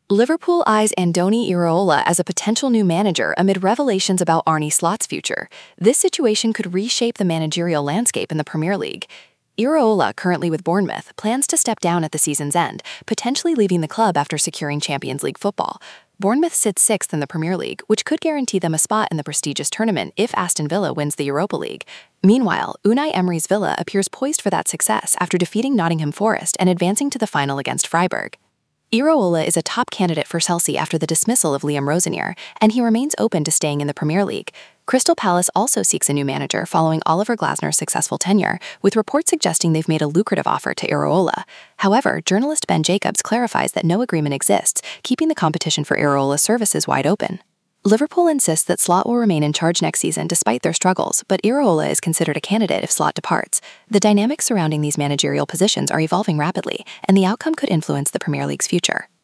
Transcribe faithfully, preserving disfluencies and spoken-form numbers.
Liverpool eyes Andoni Iraola as a potential new manager amid revelations about Arne Slot's future. This situation could reshape the managerial landscape in the Premier League. Iraola, currently with Bournemouth, plans to step down at the season's end, potentially leaving the club after securing Champions League football. Bournemouth sits sixth in the Premier League, which could guarantee them a spot in the prestigious tournament if Aston Villa wins the Europa League. Meanwhile, Unai Emery's Villa appears poised for that success after defeating Nottingham Forest and advancing to the final against Freiburg. Iraola is a top candidate for Chelsea after the dismissal of Liam Rosenior, and he remains open to staying in the Premier League. Crystal Palace also seeks a new manager following Oliver Glasner's successful tenure, with reports suggesting they've made a lucrative offer to Iraola. However, journalist Ben Jacobs clarifies that no agreement exists, keeping the competition for Iraola's services wide open. Liverpool insists that Slot will remain in charge next season despite their struggles, but Iraola is considered a candidate if Slot departs. The dynamics surrounding these managerial positions are evolving rapidly, and the outcome could influence the Premier League's future.